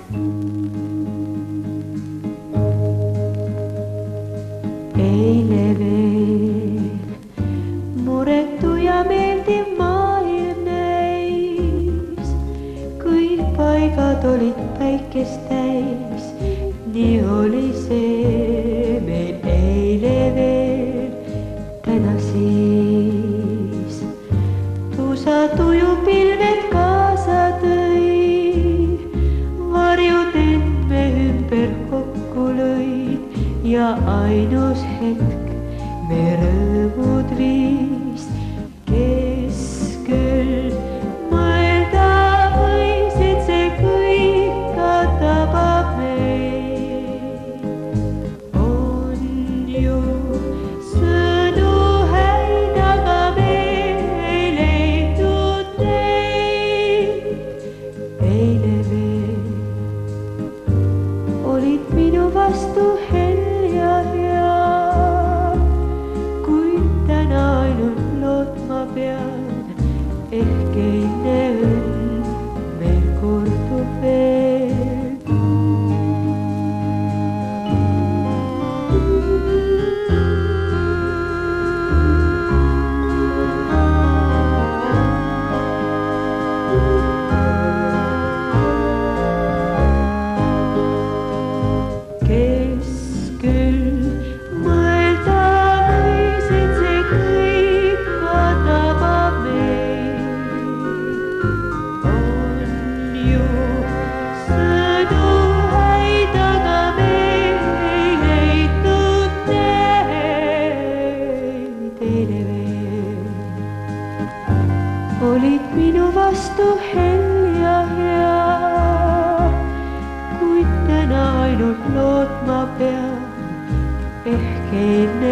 Eile veel muretu ja meeldiv maailm näis, kõik paigad olid päikest täis. Nii oli see meil eile veel, täna siis tuusa tuju pilved kaasa tõi, varjud end me ümber kokku lõid ja ainus hetk me rõõmud viis. Kes küll mõelda võis, et see kõik ka tabab meid, on ju sõnu häid, aga meil ei leidnud neid. Eile veel olid minu vastu hell ja hea, kuid täna ainult lootma pean, ehk eilne õnn meil kordub veel. Kes küll mõelda võis, et see kõik ka tabab meid, on ju sõnu häid, aga meil ei leidnud neid. Eile veel olid minu vastu hell ja hea, kuid täna ainult lootma pean, ehk eilne